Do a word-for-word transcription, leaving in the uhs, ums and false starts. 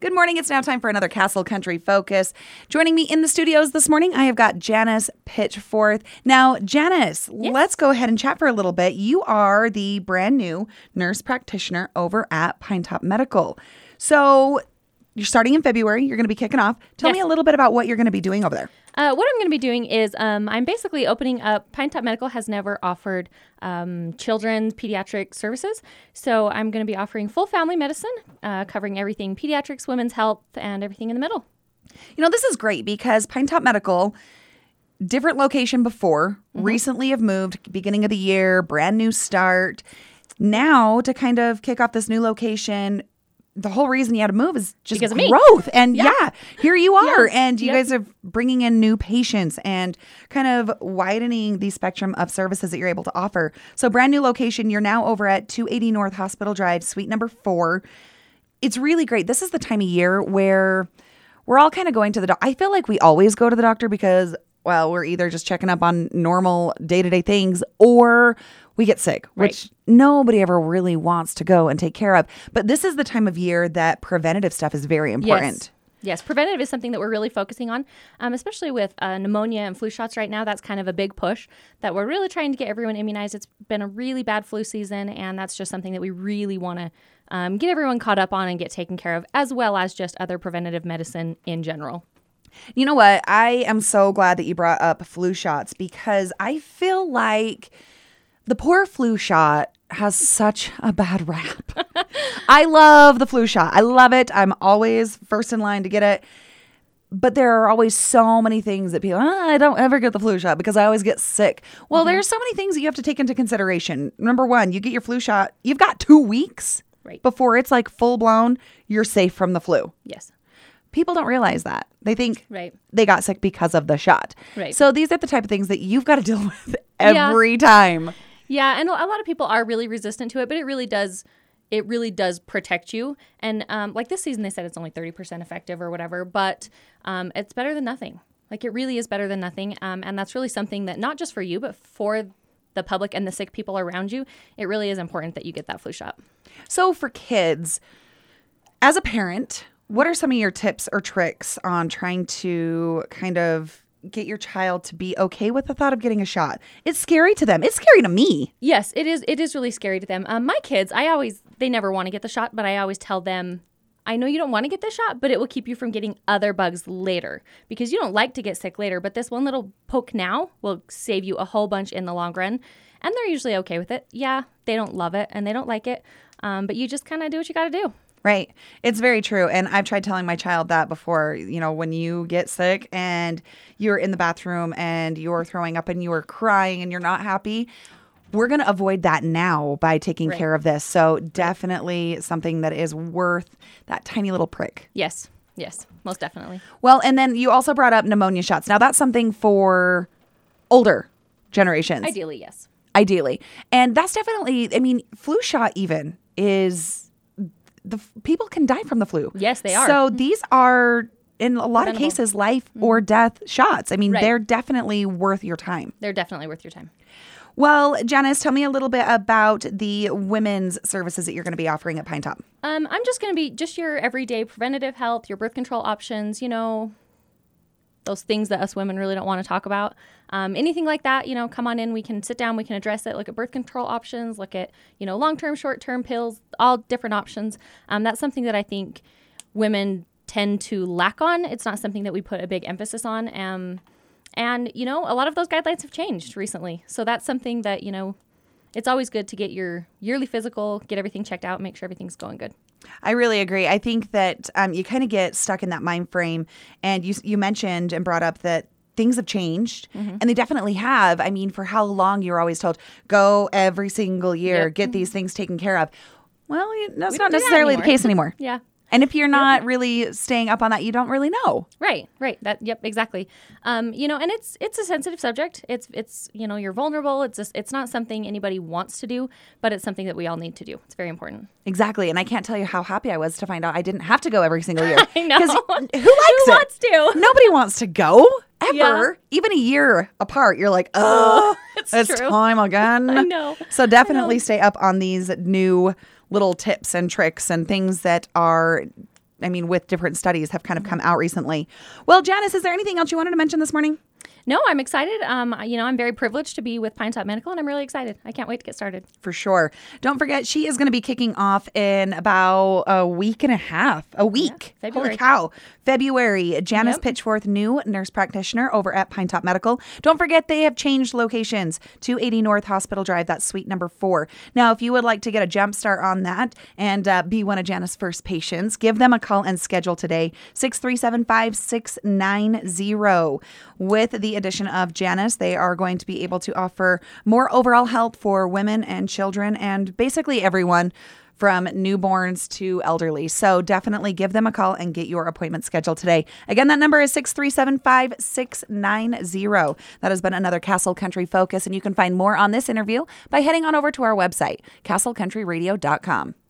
Good morning. It's now time for another Castle Country Focus. Joining me in the studios this morning, I have got Janice Pitchforth. Now, Janice, Yes. let's go ahead and chat for a little bit. You are the brand new nurse practitioner over at Pinetop Medical. So you're starting in February. You're going to be kicking off. Tell Yes. me a little bit about what you're going to be doing over there. Uh, what I'm going to be doing is um, I'm basically opening up. Pinetop Medical has never offered um, children's pediatric services. So I'm going to be offering full family medicine, uh, covering everything pediatrics, women's health, and everything in the middle. You know, this is great because Pinetop Medical, different location before, Mm-hmm. recently have moved, beginning of the year, brand new start. Now to kind of kick off this new location, the whole reason you had to move is just Because of me. growth. And yeah, Yeah. here you are. Yes. And you Yep. guys are bringing in new patients and kind of widening the spectrum of services that you're able to offer. So brand new location. You're now over at two eighty North Hospital Drive, suite number four. It's really great. This is the time of year where we're all kind of going to the doctor. I feel like we always go to the doctor because, well, we're either just checking up on normal day-to-day things or we get sick, which Right. nobody ever really wants to go and take care of. But this is the time of year that preventative stuff is very important. Yes. Yes, preventative is something that we're really focusing on, um, especially with uh, pneumonia and flu shots right now. That's kind of a big push that we're really trying to get everyone immunized. It's been a really bad flu season, and that's just something that we really want to um, get everyone caught up on and get taken care of, as well as just other preventative medicine in general. You know what? I am so glad that you brought up flu shots because I feel like the poor flu shot has such a bad rap. I love the flu shot. I love it. I'm always first in line to get it. But there are always so many things that people, ah, I don't ever get the flu shot because I always get sick. Well, Mm-hmm. there's so many things that you have to take into consideration. Number one, you get your flu shot. You've got two weeks Right. before it's like full blown. You're safe from the flu. Yes. People don't realize that. They think Right. they got sick because of the shot. Right. So these are the type of things that you've got to deal with Yeah. every time. Yeah, and a lot of people are really resistant to it, but it really does it really does protect you. And um, like this season, they said it's only thirty percent effective or whatever, but um, it's better than nothing. Like it really is better than nothing. Um, and that's really something that not just for you, but for the public and the sick people around you, it really is important that you get that flu shot. So for kids, as a parent, what are some of your tips or tricks on trying to kind of get your child to be okay with the thought of getting a shot? It's scary to them. It's scary to me. Yes, it is. It is really scary to them. Um, my kids, I always, they never want to get the shot, but I always tell them, I know you don't want to get this shot, but it will keep you from getting other bugs later because you don't like to get sick later. But this one little poke now will save you a whole bunch in the long run. And they're usually okay with it. Yeah, they don't love it and they don't like it. Um, but you just kind of do what you got to do. Right. It's very true. And I've tried telling my child that before, you know, when you get sick and you're in the bathroom and you're throwing up and you're crying and you're not happy, we're going to avoid that now by taking Right. care of this. So definitely something that is worth that tiny little prick. Yes. Yes, most definitely. Well, and then you also brought up pneumonia shots. Now that's something for older generations. Ideally, yes. Ideally. And that's definitely, I mean, flu shot even is... The f- people can die from the flu. Yes, they are. So these are, in a lot of Preventable. cases, life or death shots. I mean, Right. they're definitely worth your time. They're definitely worth your time. Well, Janice, tell me a little bit about the women's services that you're going to be offering at Pinetop. Um, I'm just going to be just your everyday preventative health, your birth control options, you know, those things that us women really don't want to talk about. Um, anything like that, you know, come on in. We can sit down. We can address it. Look at birth control options. Look at, you know, long-term, short-term pills, all different options. Um, that's something that I think women tend to lack on. It's not something that we put a big emphasis on. Um, and, you know, a lot of those guidelines have changed recently. So that's something that, you know, it's always good to get your yearly physical, get everything checked out, make sure everything's going good. I really agree. I think that um, you kind of get stuck in that mind frame. And you you mentioned and brought up that things have changed, Mm-hmm. and they definitely have. I mean, for how long you're always told, go every single year, Yep. get these things taken care of. Well, you, that's We not don't do that necessarily the anymore. case anymore. Yeah. And if you're not really staying up on that, you don't really know. Right, right. That yep, exactly. Um, you know, and it's it's a sensitive subject. It's it's you know, you're vulnerable. It's just, it's not something anybody wants to do, but it's something that we all need to do. It's very important. Exactly. And I can't tell you how happy I was to find out I didn't have to go every single year. I know. 'Cause who likes Who it? wants to? Nobody wants to go ever. Yeah. Even a year apart, you're like, oh, It's it's true. time again. I know. So definitely stay up on these new little tips and tricks and things that are I mean, with different studies have kind of come out recently. Well, Janice, is there anything else you wanted to mention this morning? No, I'm excited. Um, you know, I'm very privileged to be with Pine Top Medical, and I'm really excited. I can't wait to get started. For sure. Don't forget, she is going to be kicking off in about a week and a half. A week. Yeah, Holy cow. February. Janice Yep. Pitchforth, new nurse practitioner over at Pine Top Medical. Don't forget, they have changed locations. two eighty North Hospital Drive. That's suite number four. Now, if you would like to get a jump start on that and uh, be one of Janice's first patients, give them a call and schedule today. six three seven five six nine zero. With the addition of Janice, they are going to be able to offer more overall help for women and children and basically everyone from newborns to elderly. So definitely give them a call and get your appointment scheduled today. Again, that number is six three seven five six nine zero. That has been another Castle Country Focus, and you can find more on this interview by heading on over to our website, castle country radio dot com.